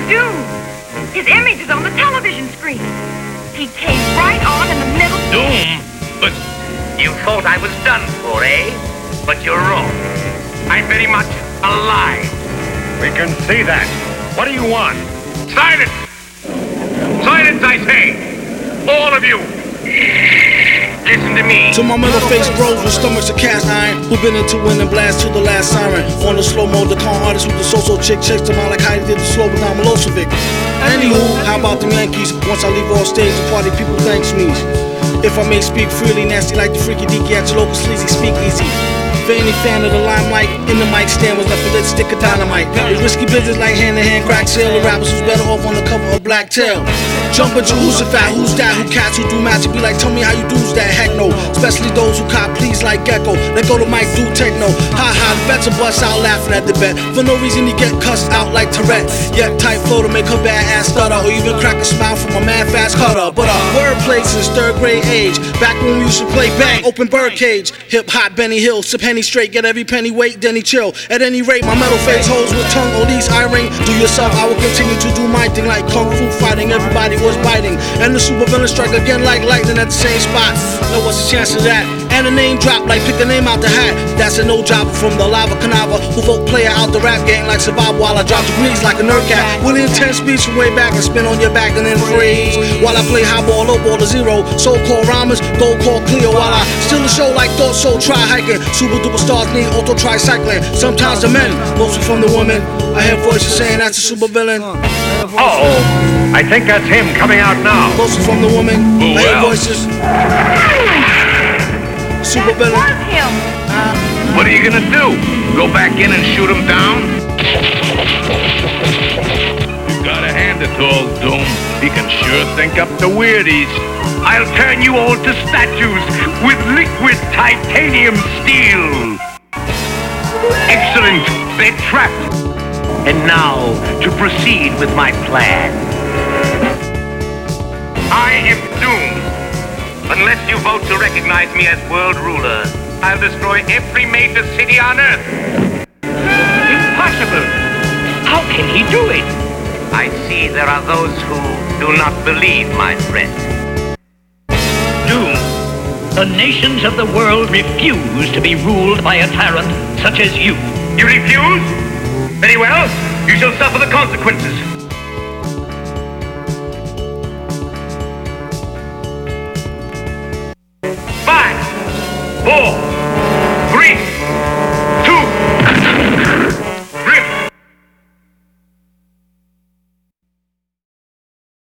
Doom. His image is on the television screen. He came right on in the middle. Doom? But you thought I was done for, eh? But you're wrong. I'm very much alive. We can see that. What do you want? Silence! Silence, I say! All of you! Listen to me. To my metal-faced bros with stomachs of cast iron, who been into winning blast to the last siren. On the slow mode, the con artist with the so-so chick checks them out like Heidi did the slow down Milosevic. Anywho, how about them Yankees? Once I leave off stage, the party people thanks me. If I may speak freely, nasty like the freaky deaky at your local sleazy speakeasy. For any fan of the limelight, in the mic stand was left a lit stick of dynamite. It's risky business like hand-to-hand crack sale. The rappers who's better off on the cover of Black Tail. Jump at Jehoshaphat, who's that? Who cats who do magic? Be like, tell me how you do's that? Heck no. Especially those who cop please like Gecko. Let go to Mike, do techno. Ha ha, the bets will bust out laughing at the bet. For no reason, he get cussed out like Tourette. Yet tight flow to make her bad ass stutter, or even crack a smile from a mad fast cutter. But wordplay since third grade age. Back when we used to play bang, open birdcage. Hip hop, Benny Hill, sip Henny straight, get every penny weight, then he chill. At any rate, my metal face holds with tongue, or these eye ring. Do yourself, I will continue to do my thing like kung fu fighting. Everybody was biting, and the super villain strike again like lightning at the same spot. Now what's the chance of that? And a name drop like pick a name out the hat. That's a no jobber from the lava canava, who vote player out the rap game like survival while I drop degrees like a nerd cat. With intense speech from way back and spin on your back and then freeze while I play high ball, low ball to zero. So-called rhymers, gold call clear while I steal the show like thought so try hiking. Super duper stars need auto tricycling. Sometimes the men, mostly from the women. I hear voices saying that's a super villain. Uh-oh. I think that's him coming out now. Mostly from the woman. I hear voices. Super villain. That was him. What are you gonna do? Go back in and shoot him down? You gotta hand it to old Doom. He can sure think up the weirdies. I'll turn you all to statues with liquid titanium steel. Excellent. They're trapped. And now, to proceed with my plan. I am Doom. Unless you vote to recognize me as world ruler, I'll destroy every major city on Earth. Impossible! How can he do it? I see there are those who do not believe my threat. Doom, the nations of the world refuse to be ruled by a tyrant such as you. You refuse? Very well, you shall suffer the consequences.